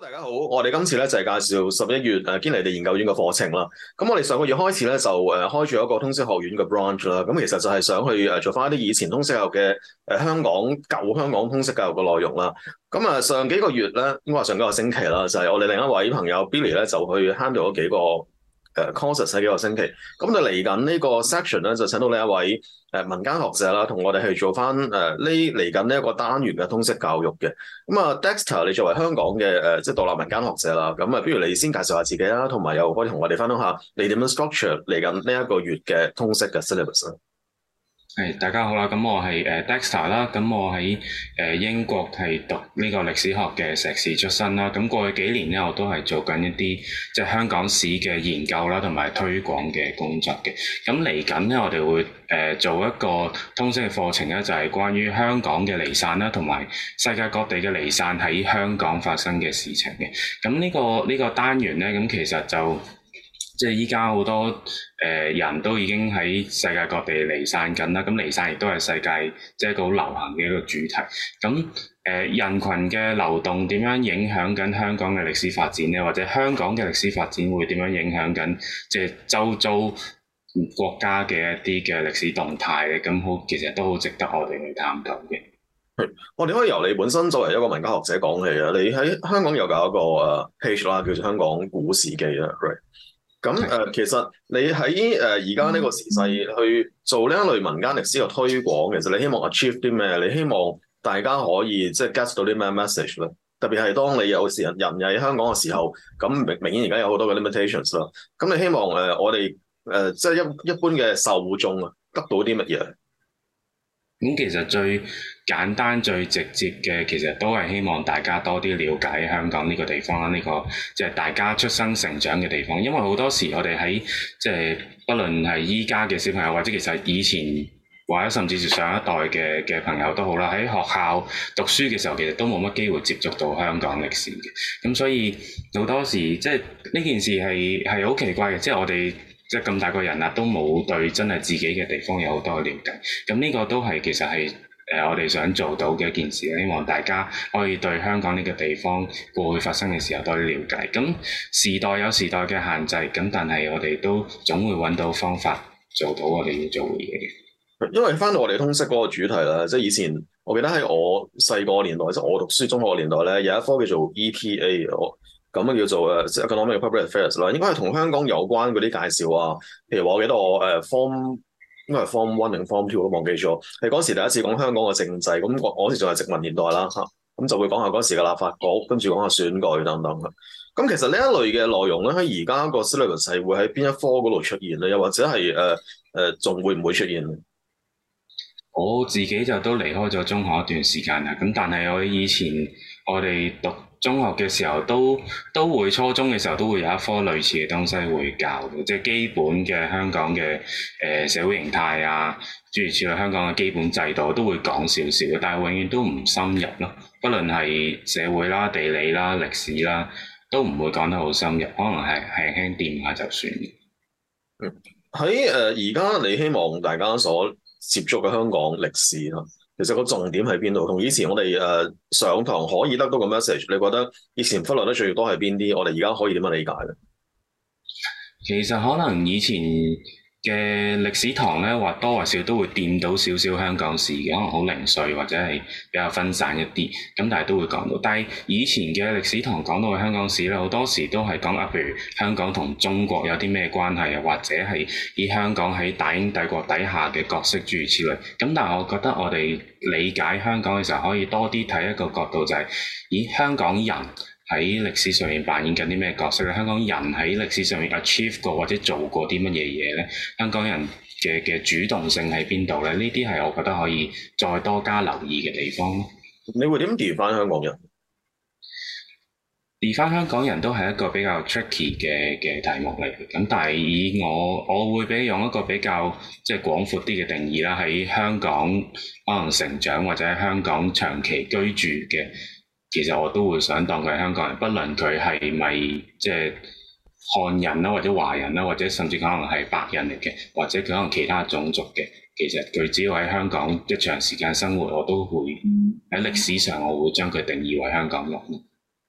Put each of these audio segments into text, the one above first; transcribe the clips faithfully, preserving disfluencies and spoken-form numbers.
大家好，我哋今次咧就係介紹十一月誒堅尼地研究院嘅課程啦。咁我哋上個月開始咧就誒開咗一個通識學院嘅 branch 啦。咁其實就係想去誒做翻一啲以前通識教育嘅誒香港舊香港通識教育嘅內容啦。咁啊上幾個月咧，應該話上幾個星期啦，就係我哋另一位朋友 Billy 咧就去 handle 咗幾個誒 courses 喺幾個星期。咁就嚟緊呢個 section 咧就請到呢一位誒民間學者啦，同我哋去做翻誒呢嚟緊呢一個單元嘅通識教育嘅。咁啊，Dexter，你作為香港嘅誒、呃，即係獨立民間學者啦，咁啊，不如你先介紹下自己啦，同埋又可以同我哋分享下你點樣 structure 嚟緊呢一個月嘅通識嘅 syllabus 啊。 係，大家好啦，咁我係誒 Dexter 啦，咁我喺誒英國係讀呢個歷史學嘅碩士出身啦，咁過去幾年咧我都係做緊一啲即係香港史嘅研究啦，同埋推廣嘅工作嘅。咁嚟緊咧，我哋會誒做一個通識嘅課程咧，就係關於香港嘅離散啦，同埋世界各地嘅離散喺香港發生嘅事情嘅。咁呢個呢個單元咧，咁其實就即係依家好多誒、呃、人都已經喺世界各地離散緊啦，咁離散亦都係世界即係一個好流行嘅一個主題。咁誒、呃、人群嘅流動點樣影響緊香港嘅歷史發展咧？或者香港嘅歷史發展會點樣影響緊即係周遭國家嘅一啲嘅歷史動態咧？咁好，其實都好值得我哋去探討嘅。 我哋可以由你本身作為一個民間學者講起啊。你喺香港有搞一個誒 page 啦，叫做香港古史記啦，right？咁誒、呃，其實你喺誒而家呢個時勢去做呢一類民間歷史嘅推廣，其實你希望 achieve 啲咩？你希望大家可以即係 get 到啲咩 message 咧？特別係當你有時人人喺香港嘅時候，咁明明顯而家有好多嘅 limitations 啦。咁你希望誒、呃、我哋誒、呃、即係一一般嘅受眾啊，得到啲乜嘢？ 咁其實最簡單最直接嘅，其實都係希望大家多啲了解香港呢個地方啦，呢、這個即係大家出生成長嘅地方。因為好多時我哋喺即係不論係依家嘅小朋友，或者其實以前或者甚至是上一代嘅嘅朋友都好啦，喺學校讀書嘅時候，其實都冇乜機會接觸到香港歷史嘅。咁所以好多時即係呢件事係係好奇怪嘅，即係我哋。即係咁大個人啦，都冇對真係自己嘅地方有好多嘅了解。咁呢個都係其實係誒、呃、我哋想做到嘅一件事，希望大家可以對香港呢個地方過去發生嘅時候多啲了解。咁時代有時代嘅限制，咁但係我哋都總會揾到方法做到我哋要做嘅嘢嘅。 因為翻到我哋通識嗰個主題啦，即係以前我記得喺我細個年代，即係我讀書中學嘅年代咧，有一科叫做 E P A。咁啊叫做誒 Economic Public Affairs 啦，應該係同香港有關嗰啲介紹啊。譬如話，我記得我誒 Form 應該係 Form One 定 Form Two 都忘記咗，係嗰時第一次講香港嘅政制。咁我我嗰時仲係殖民年代啦嚇，咁就會講下嗰時嘅立法局，跟住講下選舉等等。咁其實呢一類嘅內容咧，喺而家個 syllabus 係會喺邊一科嗰度出現咧？又或者係誒誒仲會唔會出現咧？ 我自己就都離開咗中學一段時間啦，咁但係我以前我哋讀中學嘅時候都都會，初中嘅時候都會有一科類似嘅東西會教嘅，即係基本嘅香港嘅誒、呃、社會形態啊，諸如此類香港嘅基本制度都會講少少嘅，但係永遠都唔深入咯。不論係社會啦、地理啦、歷史啦，都唔會講得好深入，可能係輕輕掂下就算。 嗯，喺誒而家你希望大家所接觸嘅香港歷史啦，其實個重點喺邊度？同以前我哋誒、呃、上堂可以得到個 message，你覺得以前忽略得最多係邊啲？我哋而家可以點樣理解咧？ 其實可能以前嘅歷史堂咧，或多或少都會掂到少少香港史嘅，可能好零碎或者係比較分散一啲，咁但係都會講到。但係以前嘅歷史堂講到嘅香港史咧，好多時都係講啊，譬如香港同中國有啲咩關係啊，或者係以香港喺大英帝國底下嘅角色諸如此類。咁但係我覺得我哋理解香港嘅時候，可以多啲睇一個角度，就係以香港人喺歷史上面扮演緊啲咩角色咧？香港人喺歷史上面 achieve 過或者做過啲乜嘢嘢咧？香港人嘅嘅主動性喺邊度咧？呢啲係我覺得可以再多加留意嘅地方咯。 你會點 define 香港人？ 而翻香港人都係一個比較 tricky 嘅嘅題目嚟嘅，咁但係以我我會俾用一個比較即係廣闊啲嘅定義啦，喺香港可能成長或者喺香港長期居住嘅。其實我都會想當佢係香港人，不論佢係咪即係漢人啦，或者華人啦，或者甚至可能係白人嚟嘅，或者佢可能其他種族嘅。其實佢只要喺香港一長時間生活，我都會喺歷史上我會將佢定義為香港人。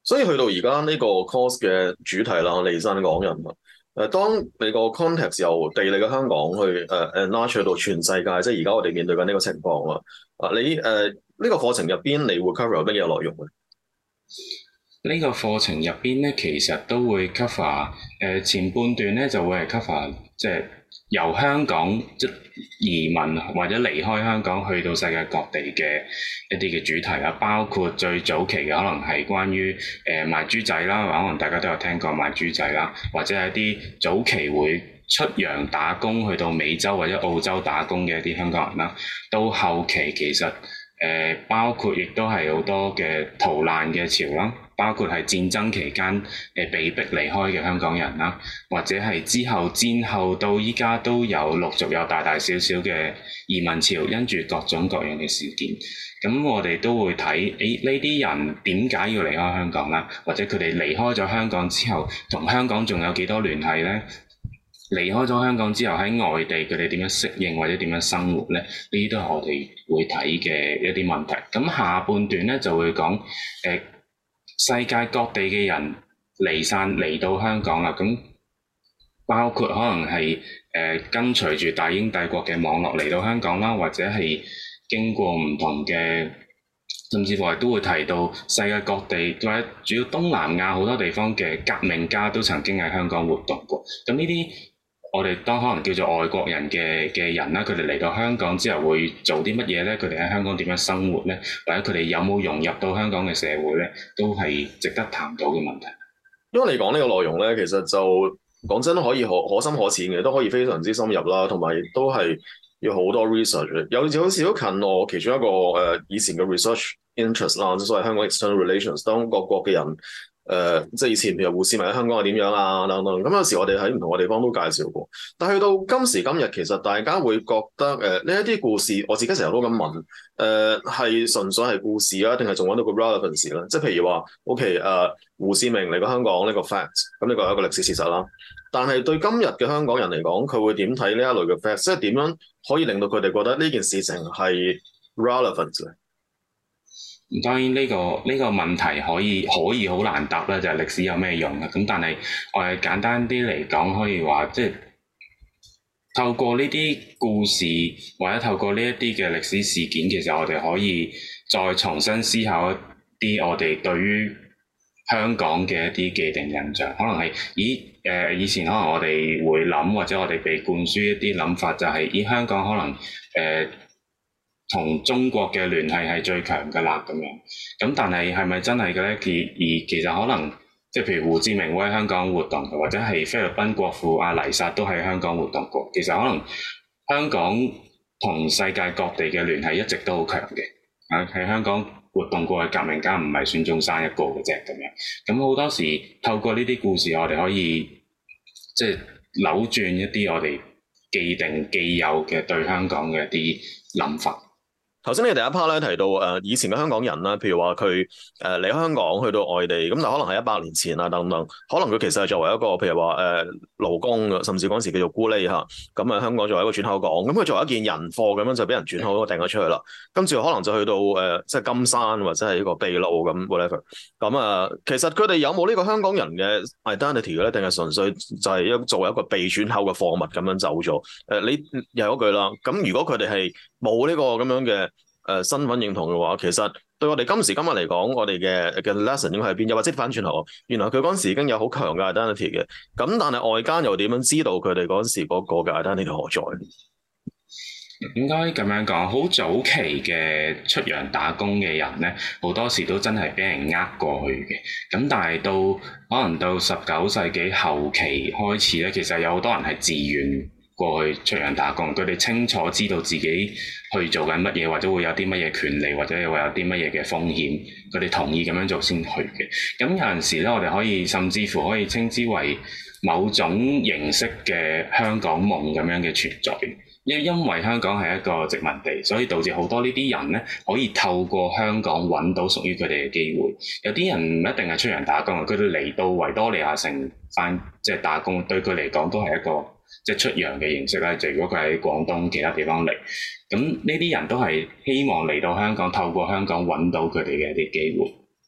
所以去到而家呢個 course 嘅主題啦，離散港人啊，誒，當你個 context 由地理嘅香港去誒誒 enlarge 去到全世界，即係而家我哋面對緊呢個情況啦。啊，你誒呢、呃這個課程入邊，你會 cover 乜嘢內容咧？ 呢個課程入邊咧，其實都會 cover 誒、呃、前半段咧就會係 cover 即係由香港即移民或者離開香港去到世界各地嘅一啲嘅主題啦，包括最早期嘅可能係關於誒、呃、賣豬仔啦，可能大家都有聽過賣豬仔啦，或者係一啲早期會出洋打工去到美洲或者澳洲打工嘅一啲香港人啦，到後期其實誒、呃、包括亦都係好多嘅逃難嘅潮啦。包括係戰爭期間誒被逼離開嘅香港人啦，或者係之後戰後到依家都有陸續有大大小小嘅移民潮，因住各種各樣嘅事件，咁我哋都會睇誒呢啲人點解要離開香港啦，或者佢哋離開咗香港之後，同香港仲有幾多聯繫呢？離開咗香港之後喺外地佢哋點樣適應或者點樣生活呢？呢啲都係我哋會睇嘅一啲問題。咁下半段咧就會講誒。呃世界各地嘅人離散嚟到香港啦，咁包括可能係誒、呃、跟隨住大英帝國嘅網絡嚟到香港啦，或者係經過唔同嘅，甚至乎係都會提到世界各地或者主要東南亞好多地方嘅革命家都曾經喺香港活動過。咁呢啲我哋當可能叫做外國人嘅嘅人啦，佢哋嚟到香港之後會做啲乜嘢咧？佢哋喺香港點樣生活咧？或者佢哋有冇融入到香港嘅社會咧？都係值得談到嘅問題。 因為你講呢個內容咧，其實就講真都可以可可深可淺嘅，都可以非常之深入啦，同埋都係要好多 research。有有時都近我其中一個誒、呃、以前嘅 research interest 啦，即所謂香港 external relations，當各國嘅人。誒、呃，即係以前譬如胡志明喺香港係點樣啊等等，咁有時我哋喺唔同嘅地方都介紹過。但係去到今時今日，其實大家會覺得誒呢一啲故事，我自己成日都咁問，誒、呃、係純粹係故事啊，定係仲揾到個 relevance 咧？即係譬如話，OK 誒、呃，胡志明嚟過香港呢個 fact，咁呢個係一個歷史事實啦。但係對今日嘅香港人嚟講，佢會點睇呢一類嘅 fact？即係點樣可以令到佢哋覺得呢件事情係 relevant 咧？ 當然呢、這個呢、這個問題可以可以好難答啦，就係、是、歷史有咩用啊？咁但係我哋簡單啲嚟講，可以話即係透過呢啲故事或者透過呢一啲嘅歷史事件，其實我哋可以再重新思考一啲我哋對於香港嘅一啲既定印象，可能係咦誒、呃、以前可能我哋會諗或者我哋被灌輸一啲諗法、就是，就係咦香港可能誒。呃同中國嘅聯繫係最強嘅啦，咁樣咁，但係係咪真係嘅咧？而而其實可能即係譬如胡志明會喺香港活動，或者係菲律賓國父阿黎薩都喺香港活動過。其實可能香港同世界各地嘅聯繫一直都好強嘅。啊，喺香港活動過嘅革命家唔係孫中山一個嘅啫，咁樣咁好多時透過呢啲故事，我哋可以即係扭轉一啲我哋既定既有嘅對香港嘅一啲諗法。 頭先你第一 part 咧提到誒、呃、以前嘅香港人啦，譬如話佢誒離開香港去到外地，咁但可能係一百年前啊等等，可能佢其實係作為一個譬如話誒勞工嘅，甚至嗰陣時叫做咕喱嚇，咁啊香港作為一個轉口港，咁佢作為一件人貨咁樣就俾人轉口咗掟咗出去啦，跟住可能就去到誒、呃、即係金山或者係呢個秘魯咁 whatever，咁啊、呃、其實佢哋有冇呢個香港人嘅 identity 嘅咧？定係純粹就係一作為一個被轉口嘅貨物咁樣走咗？誒、呃、你又係嗰句啦，咁如果佢哋係冇呢個咁樣嘅誒、呃、身份認同嘅話，其實對我哋今時今日嚟講，我哋嘅嘅 lesson 應該係邊？又或者反轉頭，原來佢嗰陣時已經有好強嘅 identity 嘅，咁但係外間又點樣知道佢哋嗰陣時嗰個嘅 identity 何在？ 應該咁樣講，好早期嘅出洋打工嘅人咧，好多時都真係俾人呃過去嘅。咁但係到可能到十九世紀後期開始咧，其實有好多人係自願過去出洋打工，佢哋清楚知道自己去做緊乜嘢，或者會有啲乜嘢權利，或者會有啲乜嘢嘅風險，佢哋同意咁樣做先去嘅。咁有陣時咧，我哋可以甚至乎可以稱之為某種形式嘅香港夢咁樣嘅存在。因因為香港係一個殖民地，所以導致好多呢啲人咧可以透過香港揾到屬於佢哋嘅機會。有啲人唔一定係出洋打工，佢哋嚟到維多利亞城返即係打工，對佢嚟講都係一個即係出洋嘅形式啦。就如果佢喺廣東其他地方嚟，咁呢啲人都係希望嚟到香港，透過香港揾到佢哋嘅一啲機會。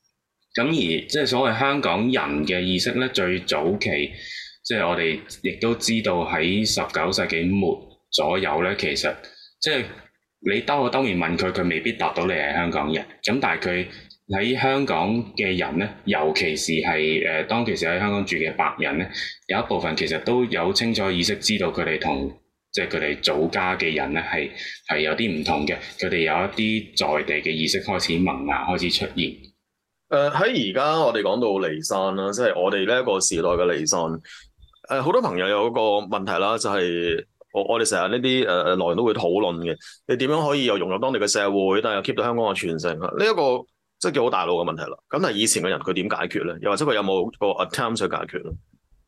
咁而即係所謂香港人嘅意識咧，最早期即係我哋亦都知道喺十九世紀末左右咧，其實即係你兜口兜面問佢，佢未必答到你係香港人。咁但係佢喺香港嘅人咧，尤其是係誒、呃、當其時喺香港住嘅白人咧，有一部分其實都有清楚意識知道佢哋同即係佢哋祖家嘅人咧係係有啲唔同嘅，佢哋有一啲在地嘅意識開始萌芽，開始出現。 誒喺而家我哋講到離散啦，即係我哋呢一個時代嘅離散。誒、呃、好多朋友有一個問題啦，就係、是、我我哋成日呢啲誒誒來源都會討論嘅，你點樣可以又融入當地嘅社會，但係又 keep 到香港嘅傳承？呢、這、一個即係叫好大路嘅問題啦。咁但係以前嘅人佢點解決咧？又或者佢有冇個 attempt 去解決咧？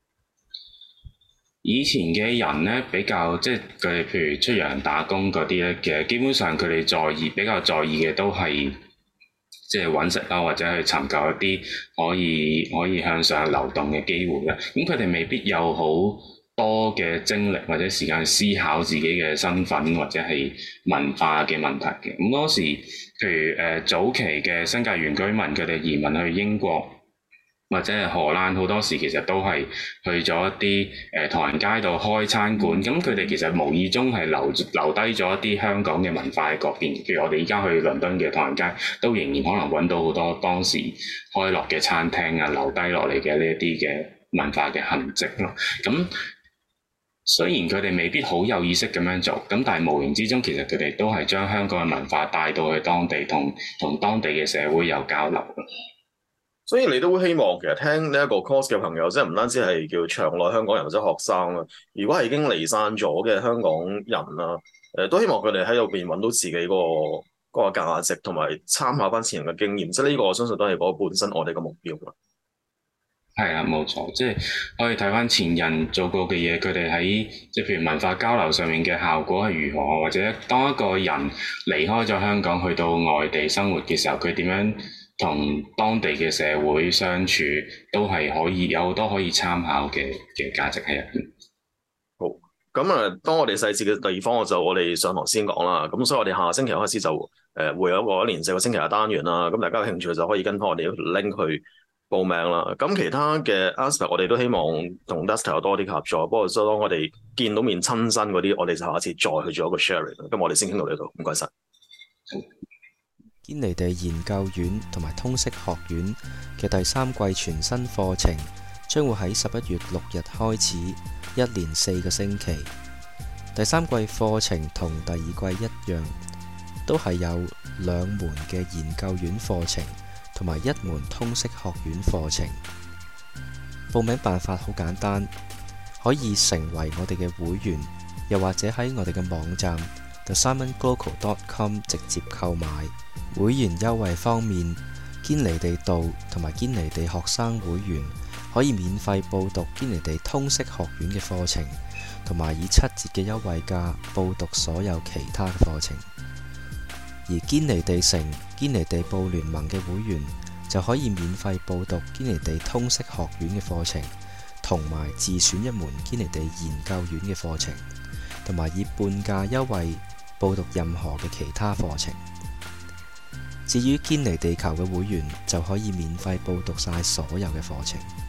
以前嘅人咧比較即係佢哋譬如出洋打工嗰啲咧，其實基本上佢哋在意比較在意嘅都係即係揾食啦，或者去尋求一啲可以可以向上流動嘅機會咧。咁佢哋未必有好多嘅精力或者時間思考自己嘅身份或者係文化嘅問題嘅。咁嗰時譬如誒、呃、早期嘅新界原居民，佢哋移民去英國或者係荷蘭，好多時其實都係去咗一啲誒唐人街度開餐館，咁佢哋其實無意中係留留低咗一啲香港嘅文化喺嗰邊。譬如我哋而家去倫敦嘅唐人街，都仍然可能揾到好多當時開落嘅餐廳啊，留低落嚟嘅呢一啲嘅文化嘅痕跡咯。咁雖然佢哋未必好有意識咁樣做，咁但係無形之中，其實佢哋都係將香港嘅文化帶到去當地，同同當地嘅社會有交流。 所以你都希望其實聽呢一個 course 嘅朋友，即係唔單止係叫場內香港人或者學生啦，如果係已經離散咗嘅香港人啦，誒、呃、都希望佢哋喺入邊揾到自己個嗰個價值，同埋參考翻前人嘅經驗，即係呢個我相信都係嗰本身我哋嘅目標啦。 係啊，冇錯，即係可以睇翻前人做過嘅嘢，佢哋喺即係譬如文化交流上面嘅效果係如何，或者當一個人離開咗香港去到外地生活嘅時候，佢點樣同當地嘅社會相處，都係可以有好多可以參考嘅嘅價值喺入邊。 好，咁啊，當我哋細節嘅地方，我就我哋上堂先講啦。咁所以我哋下星期開始就誒、呃、會有一個一連四個星期嘅單元啦。咁大家有興趣就可以跟翻我哋 link 去報名啦。咁其他嘅 aspect 我哋都希望同 Dexter 有多啲合作。不過當我哋見到面親身嗰啲，我哋就下次再去做一個 sharing。咁我哋先傾到呢度，唔該晒。 堅尼地研究院同埋通識學院嘅第三季全新課程將會喺十一月六日開始，一連四個星期。第三季課程同第二季一樣，都係有兩門嘅研究院課程同埋一門通識學院課程。報名辦法好簡單，可以成為我哋嘅會員，又或者喺我哋嘅網站 the simon global dot com 直接購買。會員優惠方面，堅尼地道同埋堅尼地學生會員可以免費報讀堅尼地通識學院嘅課程，同埋以七折嘅優惠價報讀所有其他嘅課程。而堅尼地城、堅尼地報聯盟嘅會員就可以免費報讀堅尼地通識學院嘅課程，同埋自選一門堅尼地研究院嘅課程，同埋以半價優惠報讀任何嘅其他課程。至於堅尼地球嘅會員就可以免費報讀晒所有嘅課程。